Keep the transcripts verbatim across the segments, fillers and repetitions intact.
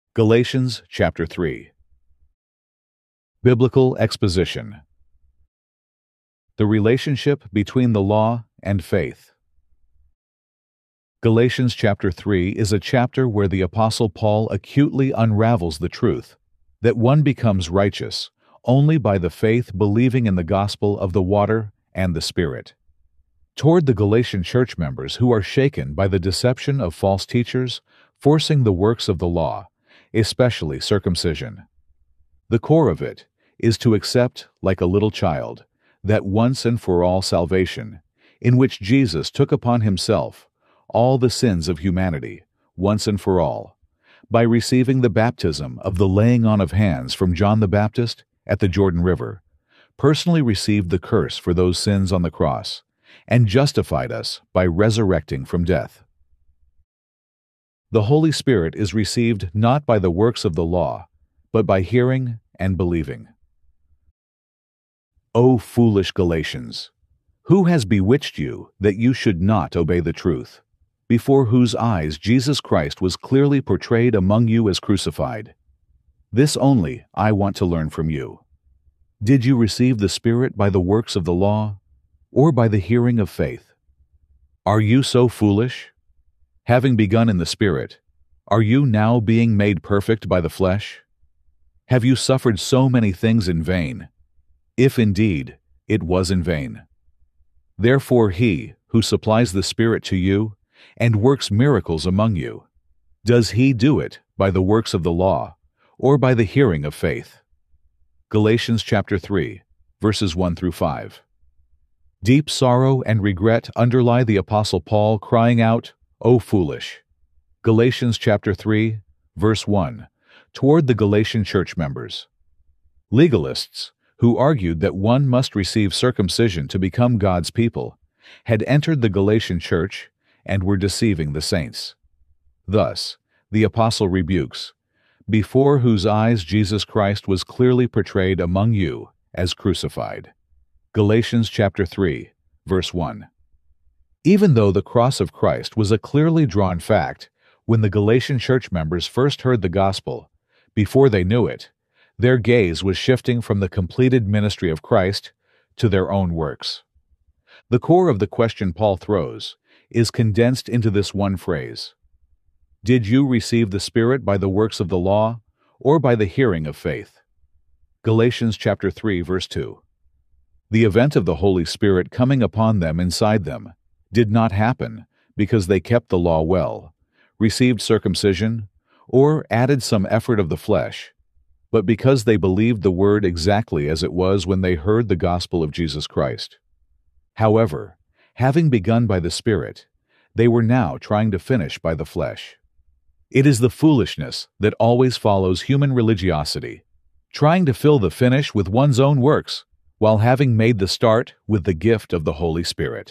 Galatians chapter three. Biblical exposition. The relationship between the law and faith. Galatians chapter three is a chapter where the Apostle Paul acutely unravels the truth that one becomes righteous only by the faith believing in the gospel of the water and the Spirit. Toward the Galatian church members who are shaken by the deception of false teachers forcing the works of the law, especially circumcision. The core of it is to accept, like a little child, that once and for all salvation, in which Jesus took upon himself all the sins of humanity, once and for all, by receiving the baptism of the laying on of hands from John the Baptist at the Jordan River, personally received the curse for those sins on the cross, and justified us by resurrecting from death. The Holy Spirit is received not by the works of the law, but by hearing and believing. O foolish Galatians! Who has bewitched you that you should not obey the truth, before whose eyes Jesus Christ was clearly portrayed among you as crucified? This only I want to learn from you. Did you receive the Spirit by the works of the law, or by the hearing of faith? Are you so foolish? Having begun in the Spirit, are you now being made perfect by the flesh? Have you suffered so many things in vain, if indeed it was in vain? Therefore he, who supplies the Spirit to you, and works miracles among you, does he do it by the works of the law, or by the hearing of faith? Galatians chapter three, verses one through five. Deep sorrow and regret underlie the Apostle Paul crying out, O foolish! Galatians chapter three, verse one, toward the Galatian church members. Legalists, who argued that one must receive circumcision to become God's people, had entered the Galatian church and were deceiving the saints. Thus, the apostle rebukes, before whose eyes Jesus Christ was clearly portrayed among you as crucified. Galatians chapter three, verse one. Even though the cross of Christ was a clearly drawn fact when the Galatian church members first heard the gospel, before they knew it, their gaze was shifting from the completed ministry of Christ to their own works. The core of the question Paul throws is condensed into this one phrase: Did you receive the Spirit by the works of the law, or by the hearing of faith? Galatians chapter three, verse two. The event of the Holy Spirit coming upon them inside them did not happen because they kept the law well, received circumcision, or added some effort of the flesh, but because they believed the word exactly as it was when they heard the gospel of Jesus Christ. However, having begun by the Spirit, they were now trying to finish by the flesh. It is the foolishness that always follows human religiosity, trying to fill the finish with one's own works, while having made the start with the gift of the Holy Spirit.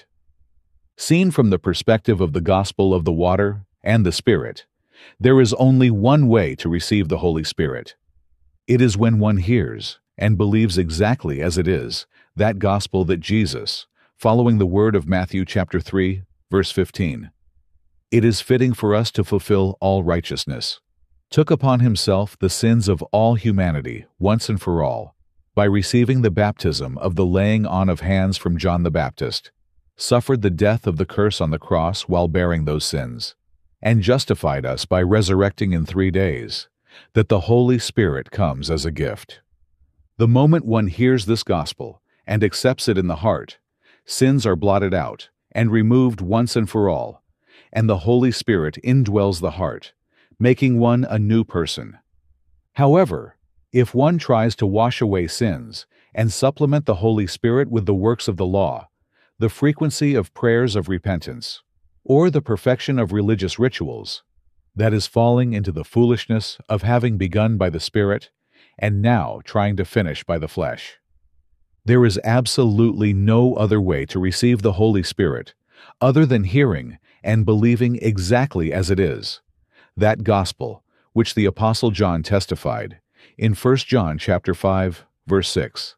Seen from the perspective of the gospel of the water and the Spirit, there is only one way to receive the Holy Spirit. It is when one hears and believes exactly as it is that gospel that Jesus, following the word of Matthew chapter three, verse fifteen, it is fitting for us to fulfill all righteousness, took upon himself the sins of all humanity once and for all, by receiving the baptism of the laying on of hands from John the Baptist, suffered the death of the curse on the cross while bearing those sins, and justified us by resurrecting in three days, that the Holy Spirit comes as a gift. The moment one hears this gospel and accepts it in the heart, sins are blotted out and removed once and for all, and the Holy Spirit indwells the heart, making one a new person. However, if one tries to wash away sins and supplement the Holy Spirit with the works of the law, the frequency of prayers of repentance, or the perfection of religious rituals, that is falling into the foolishness of having begun by the Spirit and now trying to finish by the flesh. There is absolutely no other way to receive the Holy Spirit other than hearing and believing exactly as it is, that gospel which the Apostle John testified in First John chapter five, verse six.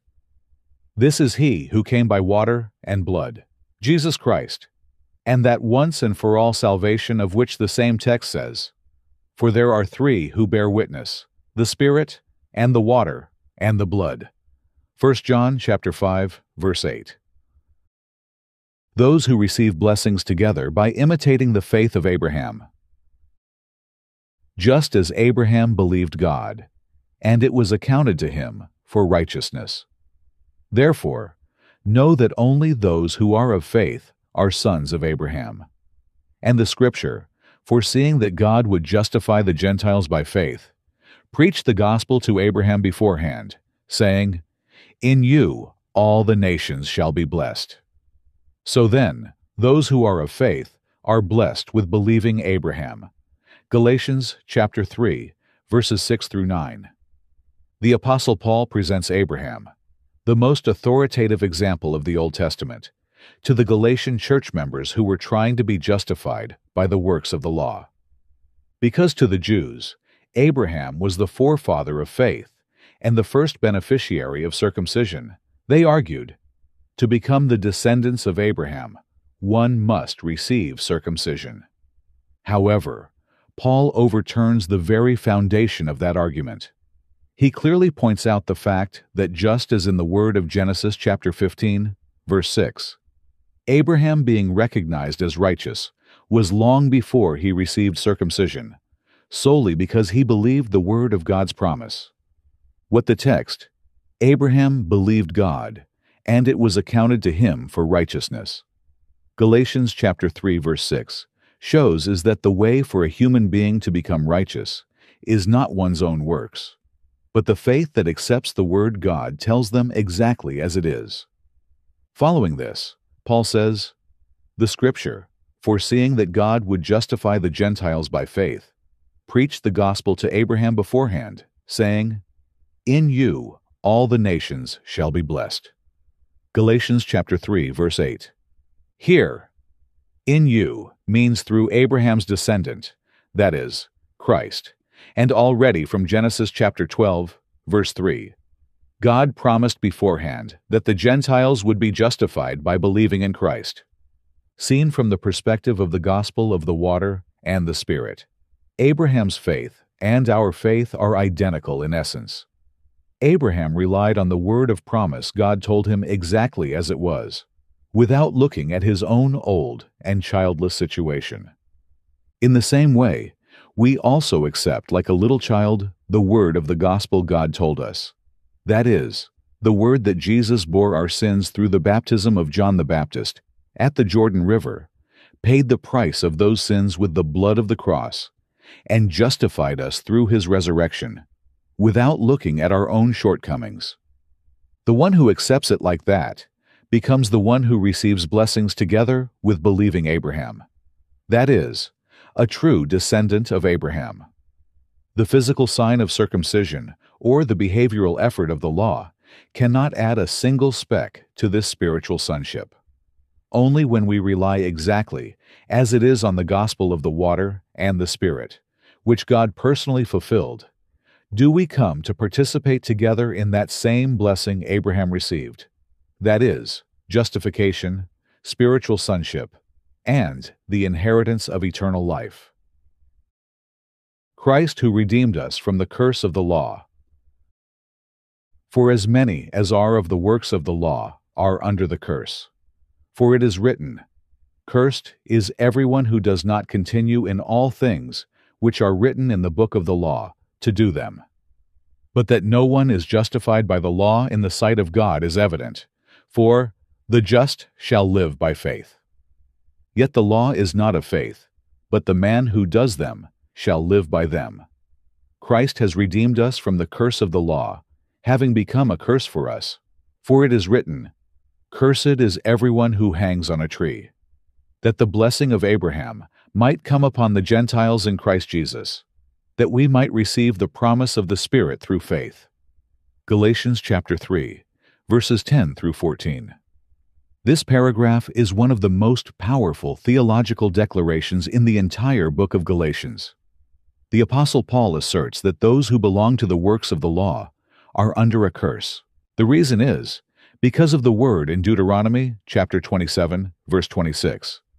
This is he who came by water and blood, Jesus Christ, and that once and for all salvation of which the same text says, For there are three who bear witness, the Spirit, and the water, and the blood. First John chapter five, verse eight. Those who receive blessings together by imitating the faith of Abraham. Just as Abraham believed God, and it was accounted to him for righteousness. Therefore, know that only those who are of faith are sons of Abraham. And the Scripture, foreseeing that God would justify the Gentiles by faith, preached the gospel to Abraham beforehand, saying, "In you all the nations shall be blessed." So then, those who are of faith are blessed with believing Abraham. Galatians chapter three, verses six through nine. The Apostle Paul presents Abraham, the most authoritative example of the Old Testament, to the Galatian church members who were trying to be justified by the works of the law. Because to the Jews, Abraham was the forefather of faith and the first beneficiary of circumcision, they argued, to become the descendants of Abraham, one must receive circumcision. However, Paul overturns the very foundation of that argument. He clearly points out the fact that just as in the word of Genesis chapter fifteen, verse six, Abraham being recognized as righteous was long before he received circumcision, solely because he believed the word of God's promise. What the text, Abraham believed God, and it was accounted to him for righteousness, Galatians chapter three, verse six, shows is that the way for a human being to become righteous is not one's own works, but the faith that accepts the word God tells them exactly as it is. Following this, Paul says, "The Scripture, foreseeing that God would justify the Gentiles by faith, preached the gospel to Abraham beforehand, saying, 'In you all the nations shall be blessed.'" Galatians chapter three, verse eight. Here, "in you" means through Abraham's descendant, that is, Christ, and already from Genesis chapter twelve, verse three. God promised beforehand that the Gentiles would be justified by believing in Christ. Seen from the perspective of the gospel of the water and the Spirit, Abraham's faith and our faith are identical in essence. Abraham relied on the word of promise God told him exactly as it was, without looking at his own old and childless situation. In the same way, we also accept like a little child the word of the gospel God told us. That is, the word that Jesus bore our sins through the baptism of John the Baptist at the Jordan River, paid the price of those sins with the blood of the cross, and justified us through his resurrection, without looking at our own shortcomings. The one who accepts it like that becomes the one who receives blessings together with believing Abraham. That is, a true descendant of Abraham. The physical sign of circumcision or the behavioral effort of the law cannot add a single speck to this spiritual sonship. Only when we rely exactly as it is on the gospel of the water and the Spirit, which God personally fulfilled, do we come to participate together in that same blessing Abraham received, that is, justification, spiritual sonship, and the inheritance of eternal life. Christ who redeemed us from the curse of the law. For as many as are of the works of the law are under the curse. For it is written, "Cursed is everyone who does not continue in all things which are written in the book of the law, to do them." But that no one is justified by the law in the sight of God is evident, for "the just shall live by faith." Yet the law is not of faith, but the man who does them shall live by them. Christ has redeemed us from the curse of the law, having become a curse for us. For it is written, "Cursed is everyone who hangs on a tree," that the blessing of Abraham might come upon the Gentiles in Christ Jesus, that we might receive the promise of the Spirit through faith. Galatians chapter three, verses ten through fourteen. This paragraph is one of the most powerful theological declarations in the entire book of Galatians. The Apostle Paul asserts that those who belong to the works of the law are under a curse. The reason is because of the word in Deuteronomy chapter twenty-seven, verse twenty-six.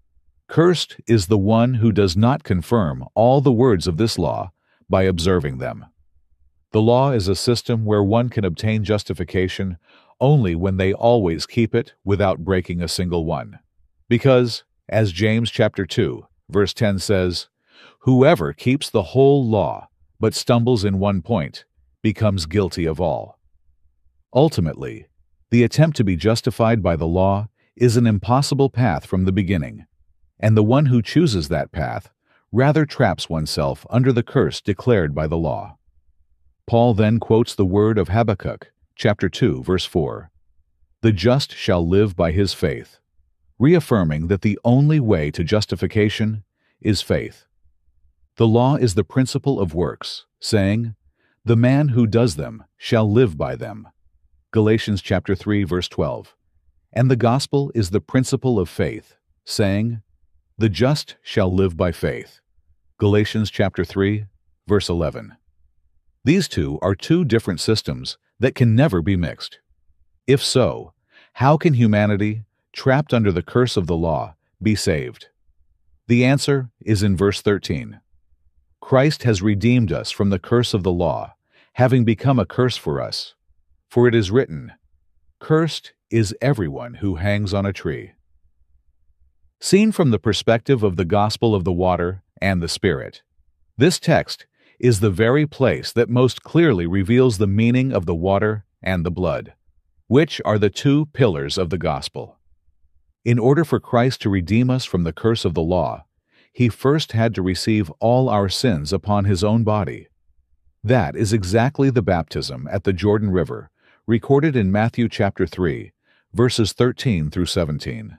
Cursed is the one who does not confirm all the words of this law by observing them. The law is a system where one can obtain justification only when they always keep it without breaking a single one. Because, as James chapter two, verse ten says, "Whoever keeps the whole law but stumbles in one point becomes guilty of all." Ultimately, the attempt to be justified by the law is an impossible path from the beginning, and the one who chooses that path rather traps oneself under the curse declared by the law. Paul then quotes the word of Habakkuk, chapter two, verse four, "The just shall live by his faith," reaffirming that the only way to justification is faith. The law is the principle of works, saying, "The man who does them shall live by them." Galatians chapter three, verse twelve. And the gospel is the principle of faith, saying, "The just shall live by faith." Galatians chapter three, verse eleven. These two are two different systems that can never be mixed. If so, how can humanity, trapped under the curse of the law, be saved? The answer is in verse thirteen. Christ has redeemed us from the curse of the law, having become a curse for us. For it is written, "Cursed is everyone who hangs on a tree." Seen from the perspective of the gospel of the water and the Spirit, this text is the very place that most clearly reveals the meaning of the water and the blood, which are the two pillars of the gospel. In order for Christ to redeem us from the curse of the law, he first had to receive all our sins upon his own body. That is exactly the baptism at the Jordan River, recorded in Matthew chapter three, verses thirteen through seventeen.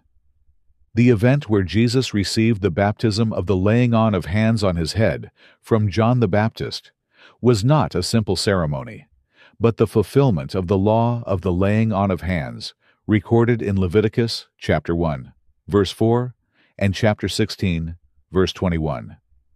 The event where Jesus received the baptism of the laying on of hands on his head from John the Baptist was not a simple ceremony, but the fulfillment of the law of the laying on of hands recorded in Leviticus chapter one, verse four, and chapter sixteen, verse twenty-one.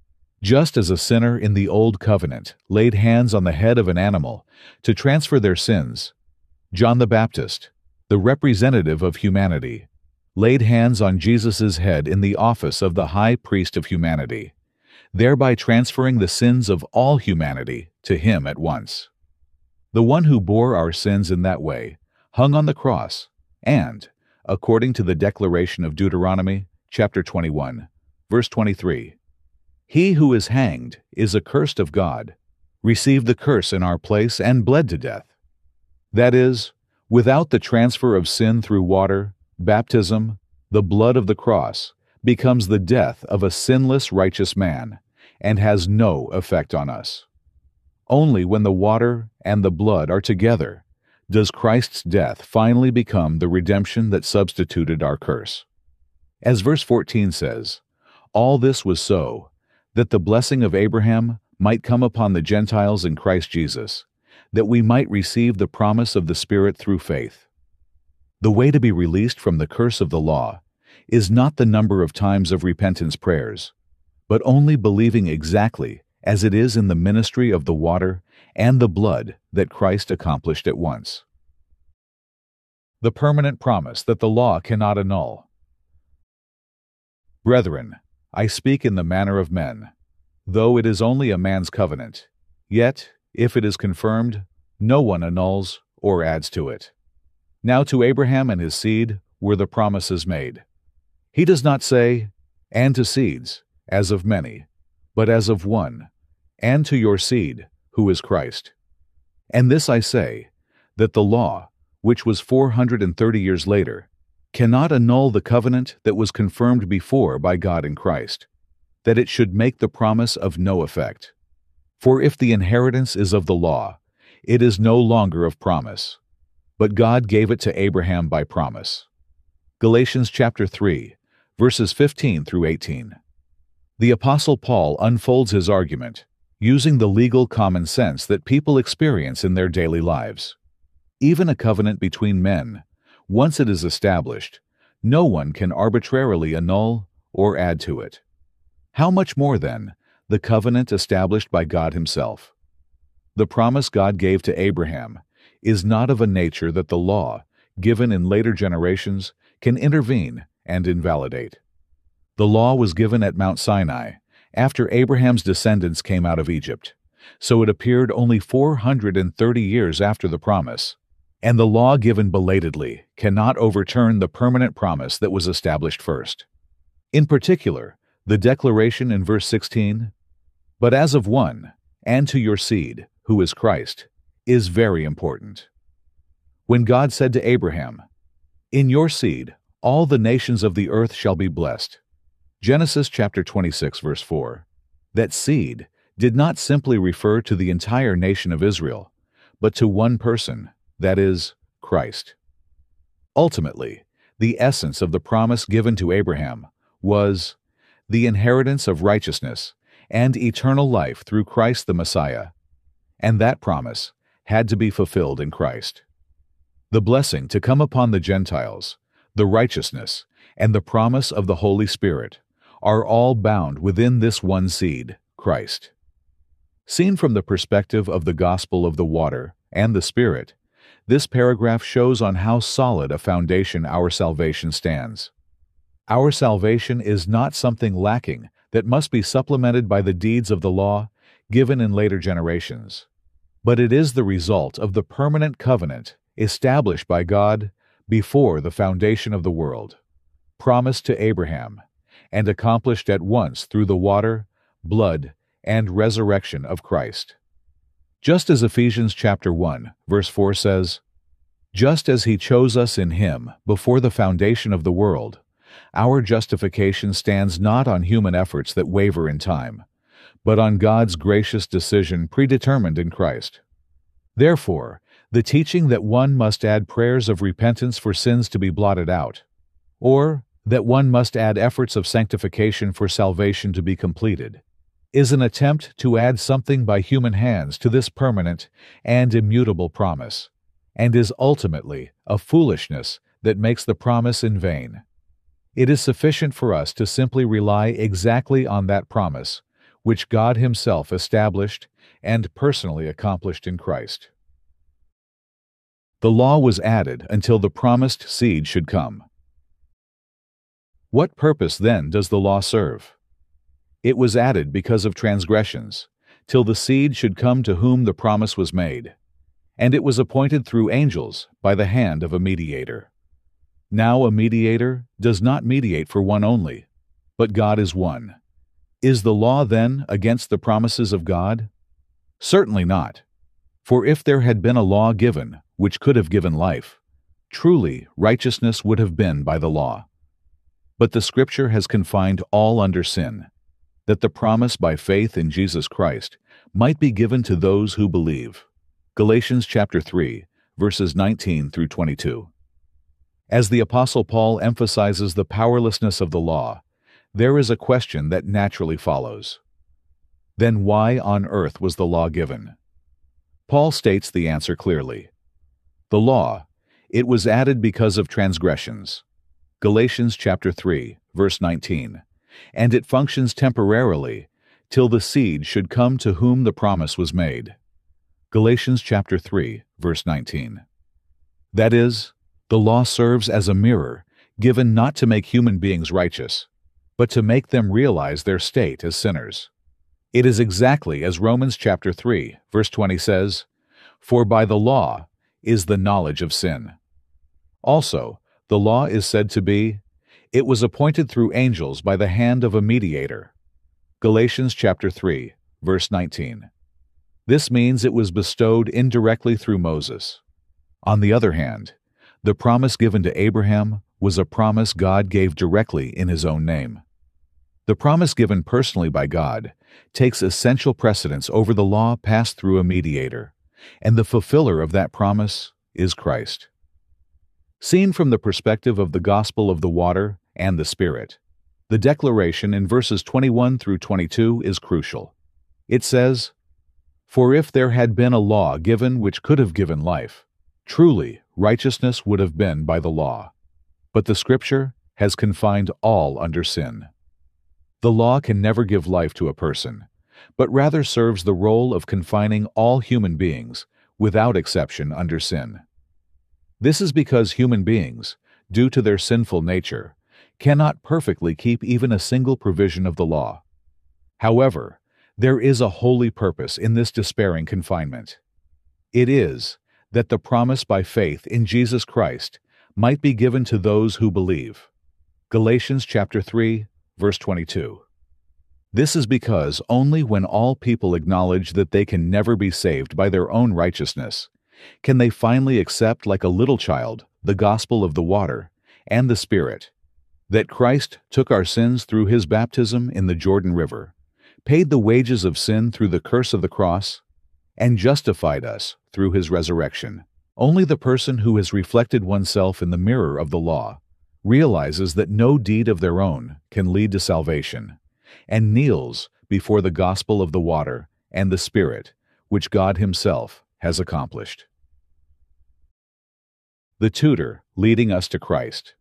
Just as a sinner in the Old Covenant laid hands on the head of an animal to transfer their sins, John the Baptist, the representative of humanity, laid hands on Jesus' head in the office of the high priest of humanity, thereby transferring the sins of all humanity to him at once. The one who bore our sins in that way hung on the cross and, according to the declaration of Deuteronomy chapter twenty-one, verse twenty-three, "He who is hanged is accursed of God, received the curse in our place and bled to death." That is, without the transfer of sin through water, baptism, the blood of the cross becomes the death of a sinless righteous man and has no effect on us. Only when the water and the blood are together does Christ's death finally become the redemption that substituted our curse. As verse fourteen says, "All this was so that the blessing of Abraham might come upon the Gentiles in Christ Jesus, that we might receive the promise of the Spirit through faith." The way to be released from the curse of the law is not the number of times of repentance prayers, but only believing exactly as it is in the ministry of the water and the blood that Christ accomplished at once. The permanent promise that the law cannot annul. Brethren, I speak in the manner of men. Though it is only a man's covenant, yet, if it is confirmed, no one annuls or adds to it. Now to Abraham and his seed were the promises made. He does not say, "and to seeds, as of many," but as of one, "and to your seed, who is Christ." And this I say, that the law, which was four hundred and thirty years later, cannot annul the covenant that was confirmed before by God in Christ, that it should make the promise of no effect. For if the inheritance is of the law, it is no longer of promise, but God gave it to Abraham by promise. Galatians chapter three, verses fifteen through eighteen. The Apostle Paul unfolds his argument, using the legal common sense that people experience in their daily lives. Even a covenant between men, once it is established, no one can arbitrarily annul or add to it. How much more, then, the covenant established by God himself? The promise God gave to Abraham is not of a nature that the law, given in later generations, can intervene and invalidate. The law was given at Mount Sinai, after Abraham's descendants came out of Egypt, so it appeared only four hundred thirty years after the promise, and the law given belatedly cannot overturn the permanent promise that was established first. In particular, the declaration in verse sixteen, "But as of one, and to your seed, who is Christ," is very important. When God said to Abraham, "In your seed all the nations of the earth shall be blessed," Genesis chapter twenty-six, verse four, that seed did not simply refer to the entire nation of Israel, but to one person, that is, Christ. Ultimately, the essence of the promise given to Abraham was the inheritance of righteousness and eternal life through Christ the Messiah, and that promise had to be fulfilled in Christ. The blessing to come upon the Gentiles, the righteousness, and the promise of the Holy Spirit are all bound within this one seed, Christ. Seen from the perspective of the gospel of the water and the Spirit, this paragraph shows on how solid a foundation our salvation stands. Our salvation is not something lacking that must be supplemented by the deeds of the law given in later generations, but it is the result of the permanent covenant established by God before the foundation of the world, promised to Abraham, and accomplished at once through the water, blood, and resurrection of Christ. Just as Ephesians chapter one, verse four says, "Just as he chose us in him before the foundation of the world, our justification stands not on human efforts that waver in time, but on God's gracious decision predetermined in Christ." Therefore, the teaching that one must add prayers of repentance for sins to be blotted out, or that one must add efforts of sanctification for salvation to be completed, is an attempt to add something by human hands to this permanent and immutable promise, and is ultimately a foolishness that makes the promise in vain. It is sufficient for us to simply rely exactly on that promise, which God Himself established and personally accomplished in Christ. The law was added until the promised seed should come. What purpose, then, does the law serve? It was added because of transgressions, till the seed should come to whom the promise was made, and it was appointed through angels by the hand of a mediator. Now a mediator does not mediate for one only, but God is one. Is the law, then, against the promises of God? Certainly not. For if there had been a law given which could have given life, truly righteousness would have been by the law. But the Scripture has confined all under sin, that the promise by faith in Jesus Christ might be given to those who believe. Galatians chapter three, verses nineteen through twenty-two. As the Apostle Paul emphasizes the powerlessness of the law, there is a question that naturally follows. Then why on earth was the law given? Paul states the answer clearly. The law, it was added because of transgressions. Galatians chapter three, verse nineteen. And it functions temporarily, till the seed should come to whom the promise was made. Galatians chapter three, verse nineteen. That is, the law serves as a mirror, given not to make human beings righteous, but to make them realize their state as sinners. It is exactly as Romans chapter three, verse twenty says, "For by the law is the knowledge of sin." Also, the law is said to be, "It was appointed through angels by the hand of a mediator." Galatians chapter three, verse nineteen. This means it was bestowed indirectly through Moses. On the other hand, the promise given to Abraham was a promise God gave directly in His own name. The promise given personally by God takes essential precedence over the law passed through a mediator, and the fulfiller of that promise is Christ. Seen from the perspective of the gospel of the water and the Spirit, the declaration in verses twenty-one through twenty-two is crucial. It says, "For if there had been a law given which could have given life, truly righteousness would have been by the law. But the Scripture has confined all under sin." The law can never give life to a person, but rather serves the role of confining all human beings, without exception, under sin. This is because human beings, due to their sinful nature, cannot perfectly keep even a single provision of the law. However, there is a holy purpose in this despairing confinement. It is that the promise by faith in Jesus Christ might be given to those who believe. Galatians chapter three, verse twenty-two. This is because only when all people acknowledge that they can never be saved by their own righteousness can they finally accept, like a little child, the gospel of the water and the Spirit, that Christ took our sins through his baptism in the Jordan River, paid the wages of sin through the curse of the cross, and justified us through his resurrection. Only the person who has reflected oneself in the mirror of the law realizes that no deed of their own can lead to salvation, and kneels before the gospel of the water and the Spirit, which God himself has accomplished. The tutor leading us to Christ.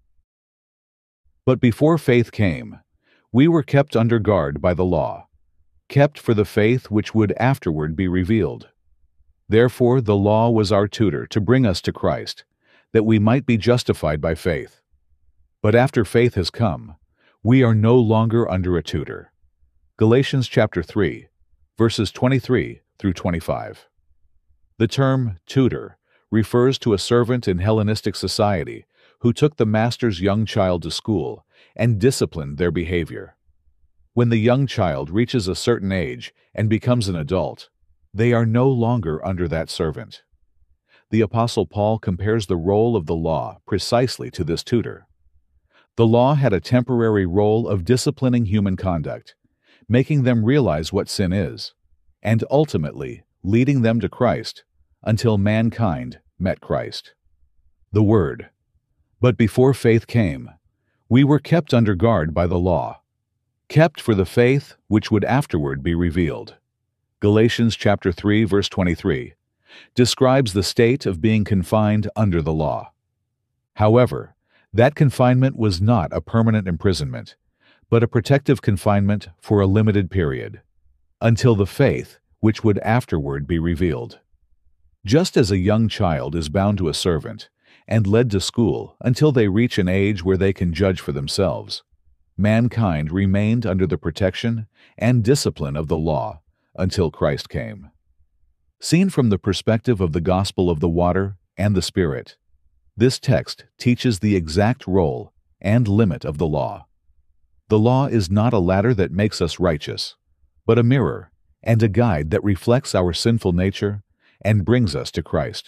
But before faith came, we were kept under guard by the law, kept for the faith which would afterward be revealed. Therefore the law was our tutor to bring us to Christ, that we might be justified by faith. But after faith has come, we are no longer under a tutor. Galatians chapter three, verses twenty-three through twenty-five. The term tutor refers to a servant in Hellenistic society who took the master's young child to school and disciplined their behavior. When the young child reaches a certain age and becomes an adult, they are no longer under that servant. The Apostle Paul compares the role of the law precisely to this tutor. The law had a temporary role of disciplining human conduct, making them realize what sin is, and ultimately leading them to Christ until mankind met Christ. The Word. But before faith came, we were kept under guard by the law, kept for the faith which would afterward be revealed. Galatians chapter three, verse twenty-three, describes the state of being confined under the law. However, that confinement was not a permanent imprisonment, but a protective confinement for a limited period, until the faith which would afterward be revealed. Just as a young child is bound to a servant and led to school until they reach an age where they can judge for themselves, mankind remained under the protection and discipline of the law until Christ came. Seen from the perspective of the gospel of the water and the Spirit, this text teaches the exact role and limit of the law. The law is not a ladder that makes us righteous, but a mirror and a guide that reflects our sinful nature and brings us to Christ.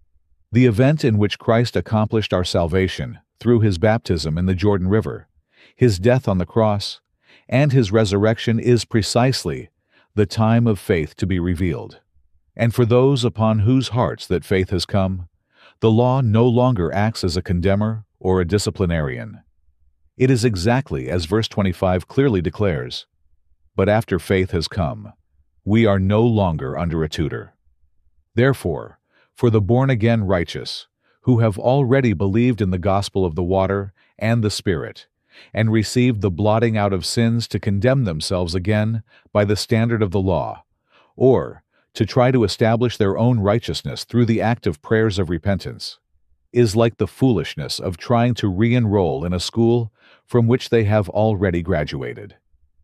The event in which Christ accomplished our salvation through his baptism in the Jordan River, his death on the cross, and his resurrection is precisely the time of faith to be revealed. And for those upon whose hearts that faith has come, the law no longer acts as a condemner or a disciplinarian. It is exactly as verse twenty-five clearly declares, "But after faith has come, we are no longer under a tutor." Therefore, for the born-again righteous, who have already believed in the gospel of the water and the Spirit, and received the blotting out of sins to condemn themselves again by the standard of the law, or to try to establish their own righteousness through the active prayers of repentance, is like the foolishness of trying to re-enroll in a school from which they have already graduated.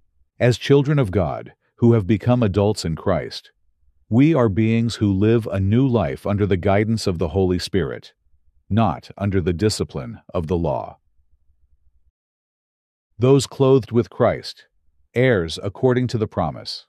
As children of God who have become adults in Christ, we are beings who live a new life under the guidance of the Holy Spirit, not under the discipline of the law. Those clothed with Christ, heirs according to the promise.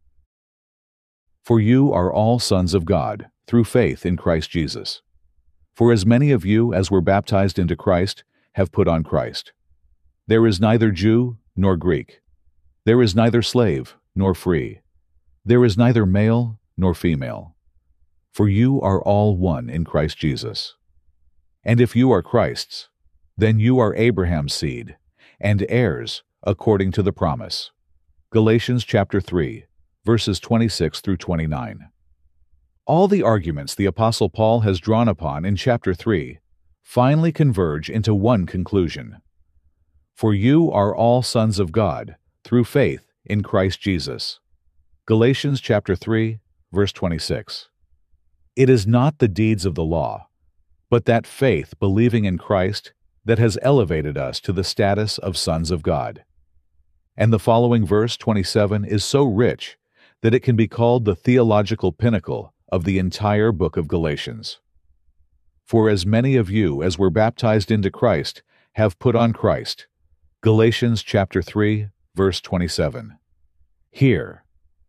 For you are all sons of God, through faith in Christ Jesus. For as many of you as were baptized into Christ have put on Christ. There is neither Jew nor Greek. There is neither slave nor free. There is neither male nor female. For you are all one in Christ Jesus. And if you are Christ's, then you are Abraham's seed, and heirs according to the promise. Galatians chapter three, verses twenty-six through twenty-nine. All the arguments the Apostle Paul has drawn upon in chapter three finally converge into one conclusion. For you are all sons of God, through faith in Christ Jesus. Galatians chapter three, verse twenty-six. It is not the deeds of the law, but that faith believing in Christ that has elevated us to the status of sons of God. And the following verse twenty-seven is so rich that it can be called the theological pinnacle of the entire book of Galatians. For as many of you as were baptized into Christ have put on Christ. Galatians chapter three, verse twenty-seven. Here,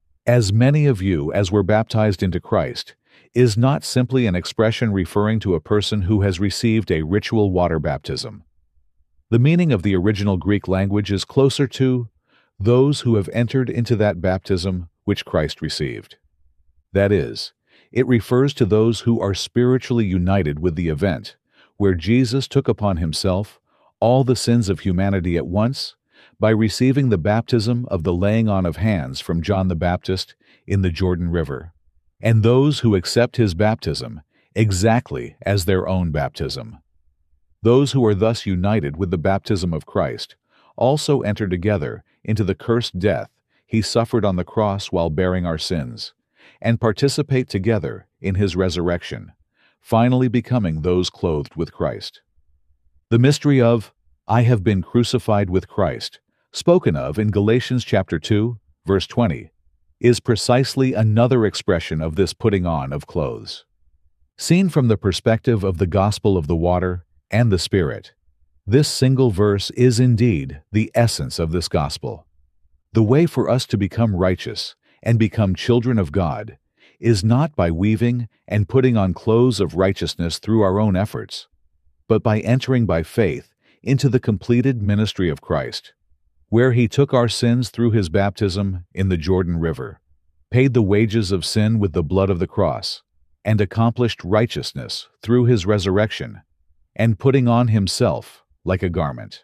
as many of you as were baptized into Christ is not simply an expression referring to a person who has received a ritual water baptism. The meaning of the original Greek language is closer to those who have entered into that baptism which Christ received. That is, it refers to those who are spiritually united with the event, where Jesus took upon himself all the sins of humanity at once by receiving the baptism of the laying on of hands from John the Baptist in the Jordan River, and those who accept his baptism exactly as their own baptism. Those who are thus united with the baptism of Christ also enter together into the cursed death he suffered on the cross while bearing our sins, and participate together in his resurrection, finally becoming those clothed with Christ. The mystery of I have been crucified with Christ, spoken of in Galatians chapter two, verse twenty, is precisely another expression of this putting on of clothes. Seen from the perspective of the gospel of the water and the Spirit, this single verse is indeed the essence of this gospel. The way for us to become righteous and become children of God is not by weaving and putting on clothes of righteousness through our own efforts, but by entering by faith into the completed ministry of Christ, where he took our sins through his baptism in the Jordan River, paid the wages of sin with the blood of the cross, and accomplished righteousness through his resurrection, and putting on himself like a garment.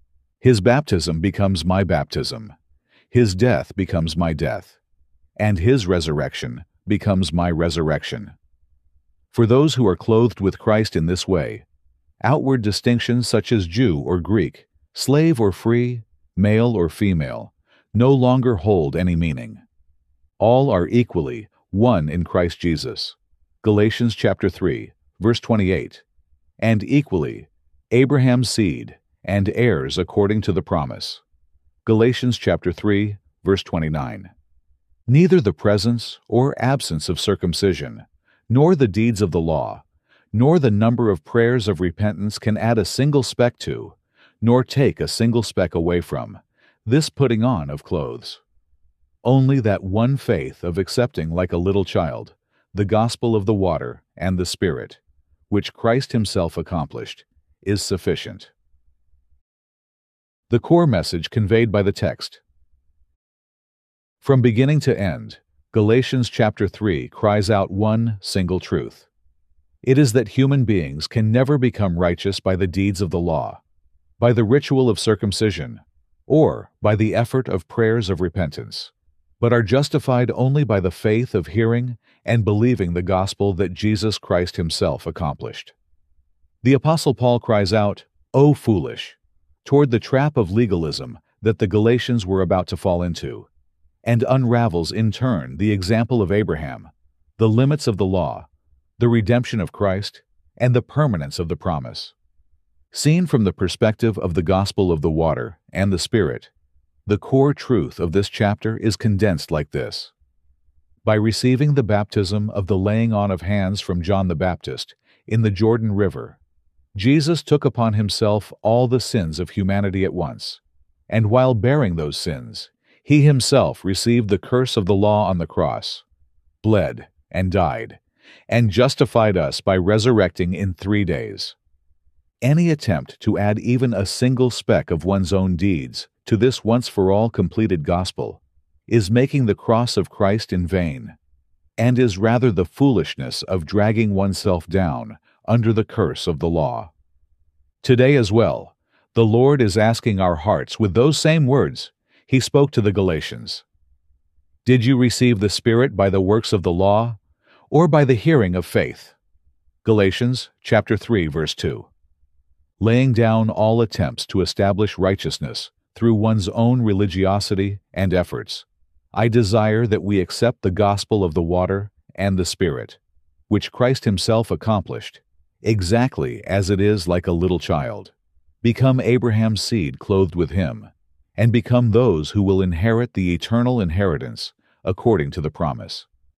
His baptism becomes my baptism, his death becomes my death, and his resurrection becomes my resurrection. For those who are clothed with Christ in this way, outward distinctions such as Jew or Greek, slave or free, male or female, no longer hold any meaning. All are equally one in Christ Jesus. Galatians chapter three, verse twenty-eight. And equally Abraham's seed and heirs according to the promise. Galatians chapter three, verse twenty-nine. Neither the presence or absence of circumcision, nor the deeds of the law, nor the number of prayers of repentance can add a single speck to, nor take a single speck away from, this putting on of clothes. Only that one faith of accepting like a little child the gospel of the water and the Spirit, which Christ himself accomplished, is sufficient. The core message conveyed by the text. From beginning to end, Galatians chapter three cries out one single truth. It is that human beings can never become righteous by the deeds of the law, by the ritual of circumcision, or by the effort of prayers of repentance, but are justified only by the faith of hearing and believing the gospel that Jesus Christ himself accomplished. The Apostle Paul cries out, "O foolish," toward the trap of legalism that the Galatians were about to fall into, and unravels in turn the example of Abraham, the limits of the law, the redemption of Christ, and the permanence of the promise. Seen from the perspective of the gospel of the water and the Spirit, the core truth of this chapter is condensed like this. By receiving the baptism of the laying on of hands from John the Baptist in the Jordan River, Jesus took upon himself all the sins of humanity at once, and while bearing those sins, he himself received the curse of the law on the cross, bled, and died, and justified us by resurrecting in three days. Any attempt to add even a single speck of one's own deeds to this once-for-all completed gospel is making the cross of Christ in vain, and is rather the foolishness of dragging oneself down under the curse of the law. Today as well, the Lord is asking our hearts with those same words he spoke to the Galatians. Did you receive the Spirit by the works of the law, or by the hearing of faith? Galatians chapter three, verse two. Laying down all attempts to establish righteousness through one's own religiosity and efforts, I desire that we accept the gospel of the water and the Spirit, which Christ himself accomplished, exactly as it is like a little child, Become Abraham's seed clothed with him, and become those who will inherit the eternal inheritance according to the promise.